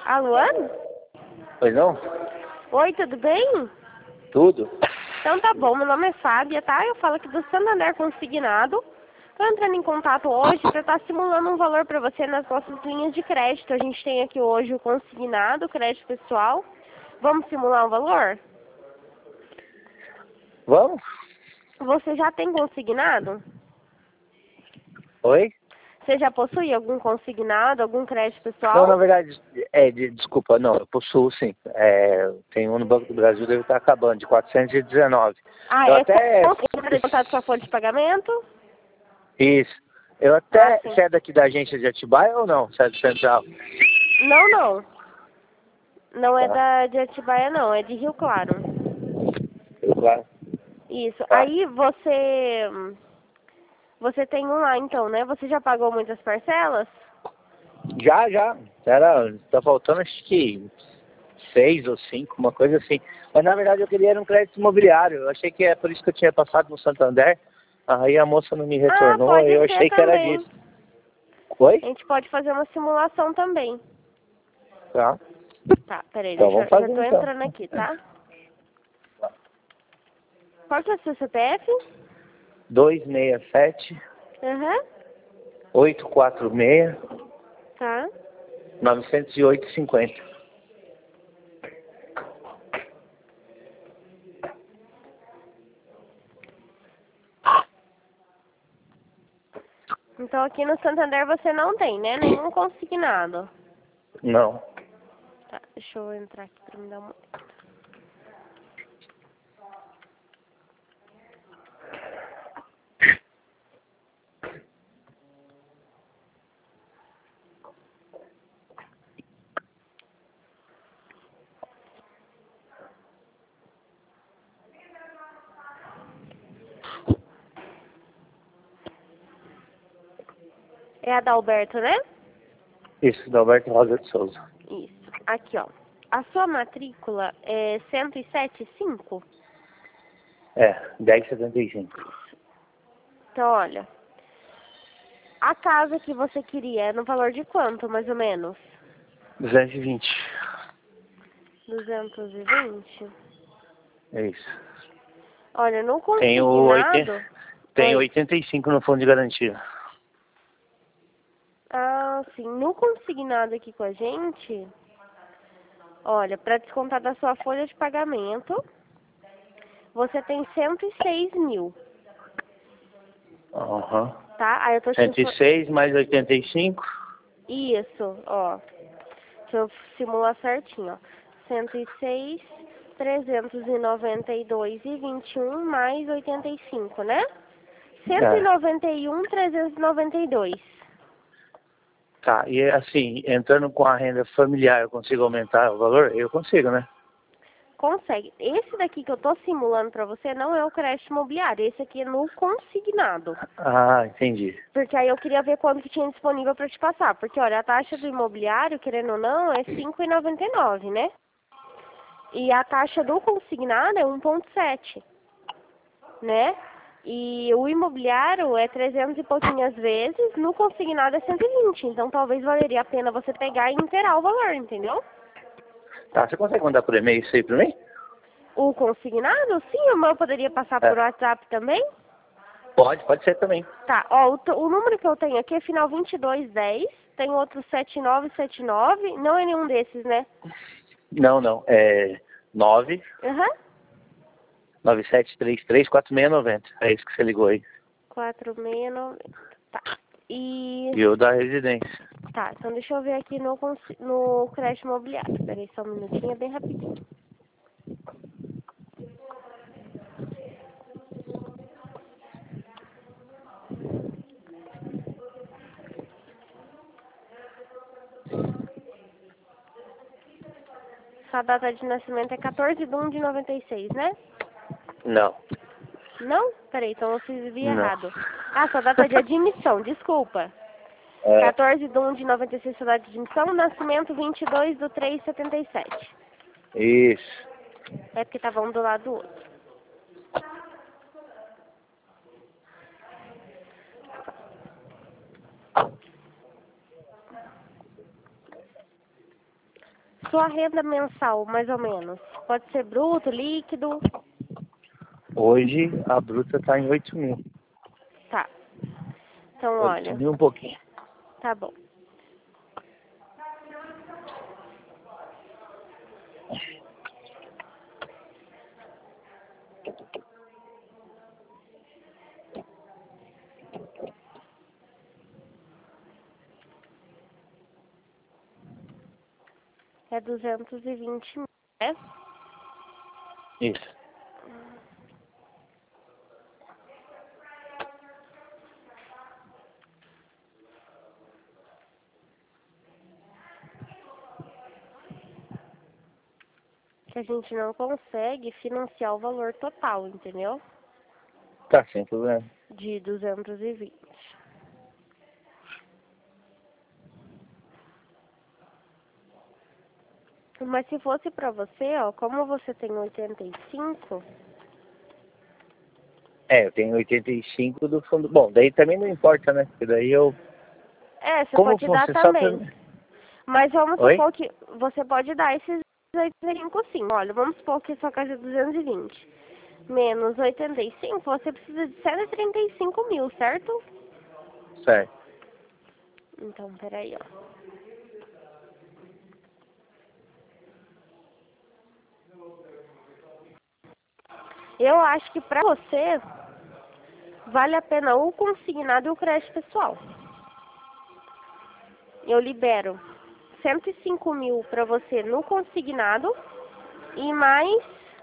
Alô? Pois não? Oi, tudo bem? Tudo? Então tá bom, meu nome é Fábia, tá? Eu falo aqui do Santander Consignado. Tô entrando em contato hoje para estar simulando um valor para você nas nossas linhas de crédito. A gente tem aqui hoje o consignado, o crédito pessoal. Vamos simular um valor? Vamos? Você já tem consignado? Oi? Você já possui algum consignado, algum crédito Não, na pessoal? verdade, desculpa, não, eu possuo sim. Tem um no Banco do Brasil, deve estar acabando, de 419. Ah, Eu é até... com contato com a folha de pagamento? Isso. Eu Ah, até... sim. Você é daqui da agência de Atibaia ou não? Você é do Central? Não, não. Não é Tá. de Atibaia, não. É de Rio Claro. Claro. Isso. Tá. Aí você tem um lá então, né? Você já pagou muitas parcelas? Já. Tá faltando acho que 6 ou 5, uma coisa assim. Mas na verdade eu queria era um crédito imobiliário. Eu achei que é por isso que eu tinha passado no Santander. Aí a moça não me Ah, retornou e pode eu ser achei que era também. disso. Oi? A gente pode fazer uma simulação também. Tá. Tá, peraí, Então vamos já fazer tô então. entrando aqui, tá? Qual que é o seu CPF? 267 Aham. 846 Tá. 908,50. Então aqui no Santander você não tem, né? Nenhum consignado. Não. Tá, deixa eu entrar aqui pra me dar uma... É a da Alberto, né? Isso, da Alberto Rosa de Souza. Isso. Aqui, ó. A sua matrícula é 107,5? É, 10,75. Então, olha. A casa que você queria é no valor de quanto, mais ou menos? 220. 220? É isso. Olha, no Tenho, consignado... tenho Oi. 85 no fundo de garantia. Ah, sim. No consignado aqui com a gente... Olha, para descontar da sua folha de pagamento, você tem 106 mil, Aham. tá? Aí eu tô te... 106 mais 85. Isso, ó. Deixa eu simular certinho, ó. 106, 392,21 mais 85, né? É. 191, 392. Tá, e assim, entrando com a renda familiar, eu consigo aumentar o valor? Eu consigo, né? Consegue. Esse daqui que eu tô simulando pra você não é o crédito imobiliário. Esse aqui é no consignado. Ah, entendi. Porque aí eu queria ver quanto que tinha disponível pra te passar. Porque, olha, a taxa do imobiliário, querendo ou não, é 5,99, né? E a taxa do consignado é 1,7, né? E o imobiliário é 300 e pouquinhas vezes, no consignado é 120. Então talvez valeria a pena você pegar e inteirar o valor, entendeu? Tá, você consegue mandar por e-mail isso aí pra mim? O consignado, sim, o meu poderia passar por É. WhatsApp também. Pode ser também. Tá, ó, o número que eu tenho aqui é final 2210, tem outro 7979, não é nenhum desses, né? Não. É 9 Aham. 9733 4690. É isso que você ligou aí. 469, tá. E, E o da residência. tá, então deixa eu ver aqui no crédito imobiliário. Peraí só um minutinho, é bem rapidinho. Sua data de nascimento é 14/1/96, né? Não. Não? Peraí, então eu fiz via Não. errado. Ah, sua data de admissão, desculpa. É, 14/1/96, sua data de admissão, nascimento 22/3/77. isso. É porque tava um do lado do outro. Sua renda mensal, mais ou menos. Pode ser bruto, líquido. Hoje a bruta tá em 8 mil. Tá. Então, Pode olha. subir um pouquinho. Tá bom. É 220 mil, né? Isso. Que a gente não consegue financiar o valor total, entendeu? Tá sem problema. De 220. Mas se fosse pra você, ó, como você tem 85, Eu tenho 85 do fundo. Bom, daí também não importa, né? Porque daí eu... você Como pode dar funciona? Só pra... também. Mas vamos Oi? supor que você pode dar esses 85 sim. Olha, vamos supor que sua casa é 220. Menos 85, você precisa de 135 mil, certo? Certo. Então, peraí, ó. Eu acho que pra você, vale a pena o consignado e o crédito pessoal. Eu libero 105 mil pra você no consignado e mais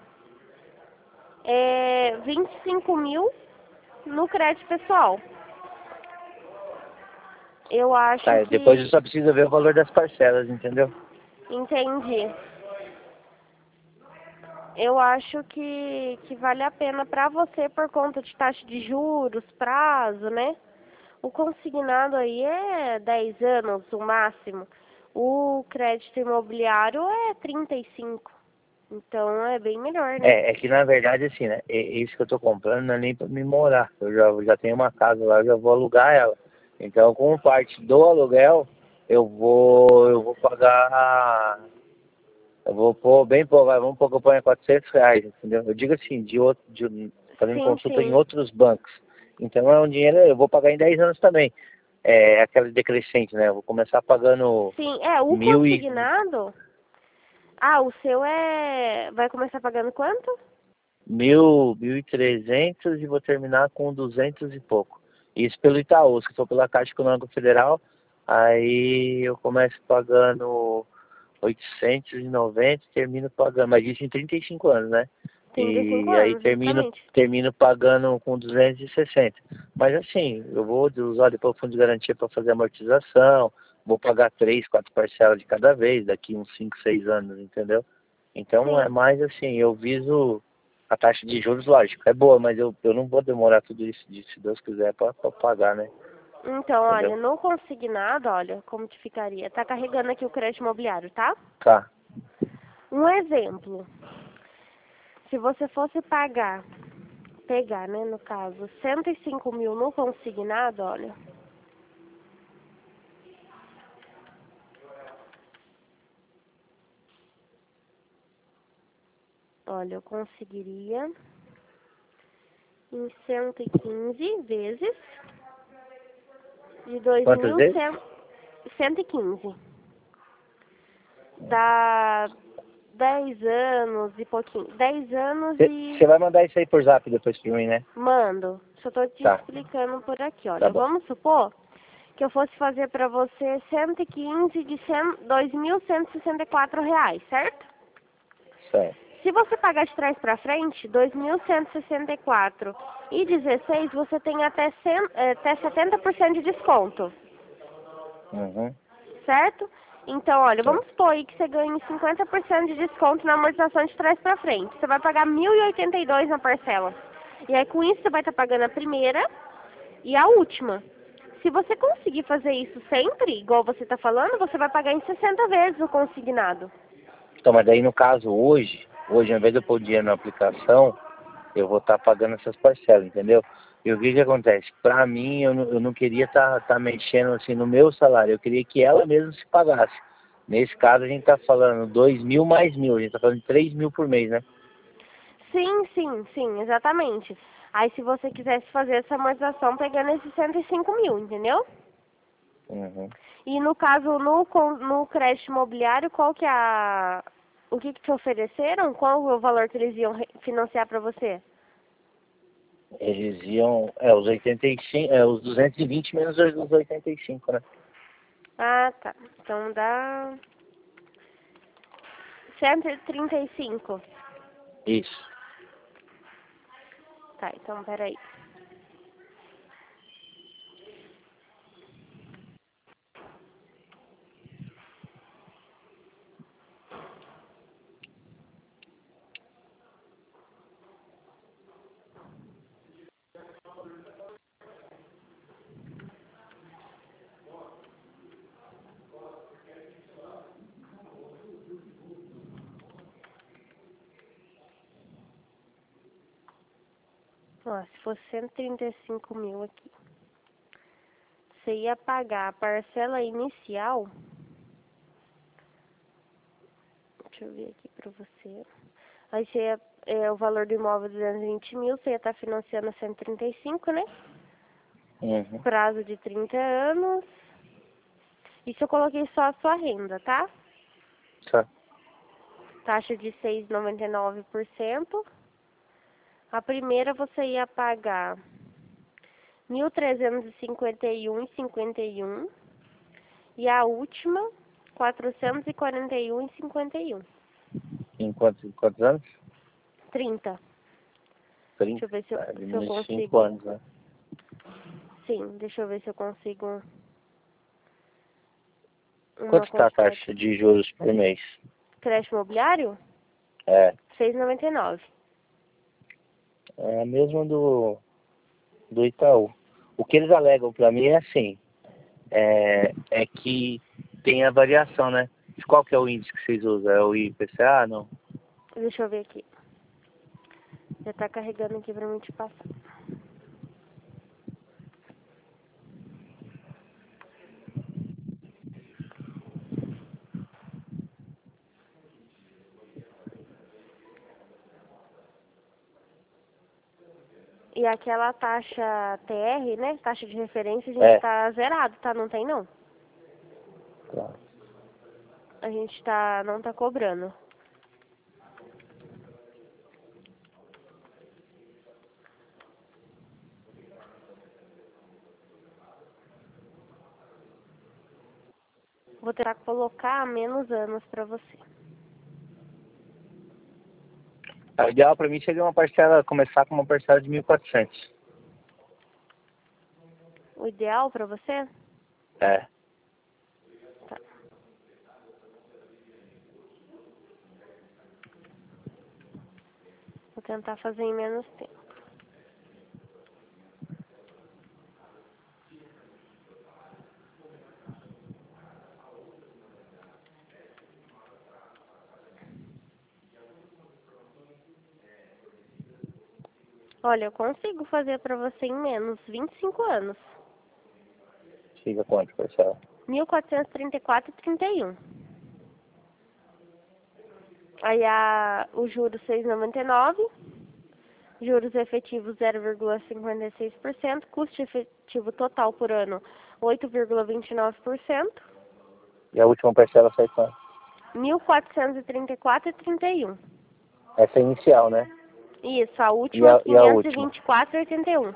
25 mil no crédito pessoal. Eu acho Tá, depois eu que... só preciso ver o valor das parcelas, entendeu? Entendi. Eu acho que vale a pena pra você por conta de taxa de juros, prazo, né? O consignado aí é 10 anos, o máximo. O crédito imobiliário é 35. Então é bem melhor, né? É que na verdade, assim, né? Isso que eu tô comprando não é nem pra me morar. Eu já tenho uma casa lá, eu já vou alugar ela. Então, como parte do aluguel, eu vou pagar. Eu vou pôr bem, pô, vamos pôr que eu ponha R$ 400, entendeu? Eu digo assim, fazendo Sim, consulta em sim. outros bancos. Então é um dinheiro, eu vou pagar em 10 anos também. É aquela decrescente, né? Eu vou começar pagando Sim, o mil consignado... Ah, o seu vai começar pagando quanto? 1.300 e vou terminar com 200 e pouco. Isso pelo Itaú, se for pela Caixa Econômica Federal, aí eu começo pagando 890 e termino pagando, mas isso em 35 anos, né? 35 E aí anos, justamente. termino pagando com 260. Mas assim, eu vou usar depois o fundo de garantia para fazer amortização, vou pagar 3, 4 parcelas de cada vez, daqui uns 5, 6 anos, entendeu? Então é Sim. mais assim, eu viso a taxa de juros, lógico, é boa, mas eu não vou demorar tudo isso, se Deus quiser, para pagar, né? Então, olha, Entendeu? no consignado, olha, como que ficaria? Tá carregando aqui o crédito imobiliário, tá? Tá. Um exemplo. Se você fosse pegar, né, no caso, 105 mil no consignado, olha. Olha, eu conseguiria em 115 vezes de Quantas vezes? 115. Dá 10 anos e pouquinho. 10 anos Você e... vai mandar isso aí por zap depois pra mim, né? Mando. Só tô te Tá, explicando por aqui, tá olha. bom. Vamos supor que eu fosse fazer pra você 115 de 2.164 reais, certo? Certo. Se você pagar de trás pra frente, 2.164 e 16, você tem até 70% de desconto, Uhum. certo? Então, olha, vamos Certo. supor aí que você ganhe 50% de desconto na amortização de trás pra frente. Você vai pagar 1.082 na parcela. E aí, com isso, você vai estar pagando a primeira e a última. Se você conseguir fazer isso sempre, igual você está falando, você vai pagar em 60 vezes o consignado. Então, mas daí no caso hoje ao invés de eu pôr dinheiro na aplicação, eu vou estar pagando essas parcelas, entendeu? E o que acontece? Pra mim, eu não queria tá mexendo assim no meu salário, eu queria que ela mesma se pagasse. Nesse caso a gente tá falando 2.000 mais 1.000, a gente tá falando de 3.000 por mês, né? Sim, exatamente. Aí se você quisesse fazer essa amortização pegando esses 105 mil, entendeu? Uhum. E no caso, no crédito imobiliário, qual que é o que te ofereceram? Qual o valor que eles iam financiar para você? Eles iam, os 85, os 220 menos os 85, né? Ah, tá. Então dá 135. Isso. Tá, então peraí. Ó, se fosse 135 mil aqui, você ia pagar a parcela inicial. Deixa eu ver aqui pra você. Aí você ia, o valor do imóvel 220 mil, você ia estar financiando 135, né? Uhum. Prazo de 30 anos. Isso eu coloquei só a sua renda, tá? Tá. Taxa de 6,99%. A primeira você ia pagar 1.351,51 e a última 441,51. Em quantos anos? 30. Deixa 30. eu ver se eu, Tá, se eu diminui 5 consigo. anos, né? Sim, deixa eu ver se eu consigo uma Quanto tá a quantidade. taxa de juros por mês? Crédito imobiliário? É, 6,99. é a mesma do Itaú. O que eles alegam pra mim é assim, é que tem a variação, né? Qual que é o índice que vocês usam? É o IPCA, não? Deixa eu ver aqui. Já tá carregando aqui pra mim te passar. E aquela taxa TR, né? Taxa de referência, a gente É. tá zerado, tá? Não tem não. Tá. A gente não tá cobrando. Vou tentar colocar menos anos pra você. O ideal pra mim seria começar com uma parcela de 1.400. O ideal pra você? É. Tá. Vou tentar fazer em menos tempo. Olha, eu consigo fazer pra você em menos 25 anos. Fica quanto, parcela? 1.434,31. Aí o juros 6,99. Juros efetivos 0,56%. Custo efetivo total por ano 8,29%. E a última parcela sai quanto? 1.434,31. Essa é inicial, né? Isso, a E última a última? 524,81.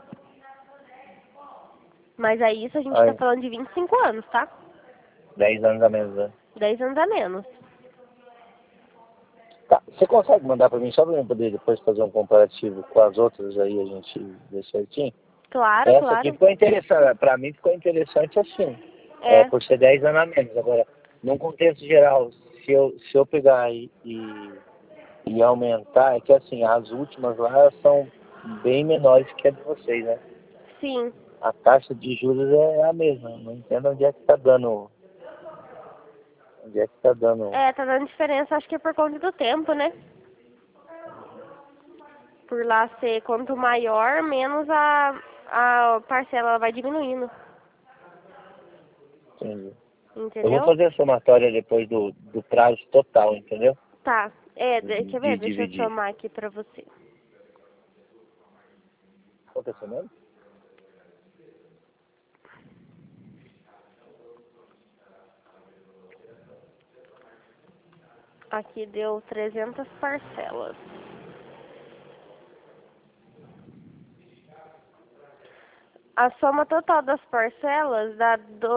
Mas aí isso a gente tá Aí, falando de 25 anos, tá? 10 anos a menos, né? 10 anos a menos. Tá. Você consegue mandar pra mim só pra eu poder depois fazer um comparativo com as outras aí, a gente vê certinho? Claro, Essa aqui claro. ficou interessante, pra mim ficou interessante assim, É, por ser 10 anos a menos. Agora, num contexto geral, se eu pegar e aumentar, é que assim, as últimas lá são bem menores que a de vocês, né? sim. A taxa de juros é a mesma, não entendo onde é que tá dando, É, tá dando diferença, acho que é por conta do tempo, né? Por lá ser quanto maior, menos a parcela vai diminuindo. entendi. Eu vou entendeu? fazer a somatória depois do prazo total, entendeu? Tá, quer ver? Deixa eu Dividir. somar aqui pra você. Qual que é o seu nome? Aqui deu 300 parcelas. A soma total das parcelas dá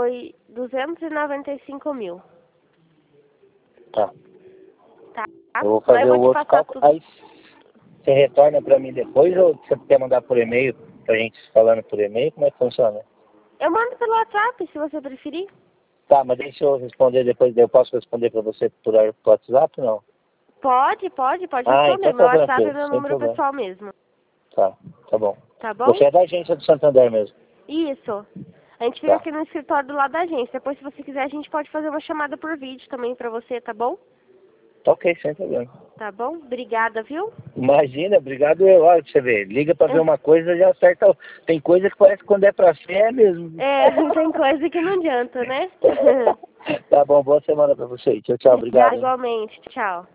295 mil, Tá. tá? Eu vou Mas eu fazer vou o te outro passar cálculo. tudo. Aí você retorna pra mim depois ou você quer mandar por e-mail pra gente falando por e-mail? Como é que funciona? Eu mando pelo WhatsApp, se você preferir. Tá, mas deixa eu responder depois. Eu posso responder pra você por WhatsApp ou não? Pode Ah, responder. então Meu tá WhatsApp é tranquilo, meu sem número problema. pessoal mesmo, Tá bom. tá bom? Você é da agência do Santander mesmo? Isso. A gente fica Tá. aqui no escritório do lado da agência. Depois, se você quiser, a gente pode fazer uma chamada por vídeo também pra você, tá bom? Tá ok, sem problema. Tá bom? Obrigada, viu? Imagina, obrigado eu. Olha pra você ver. Liga pra ver uma coisa já acerta. Tem coisa que parece que quando é pra ser é mesmo. Tem coisa que não adianta, né? Tá bom, boa semana pra você. Tchau, tchau. Obrigada Obrigado, hein? igualmente. Tchau.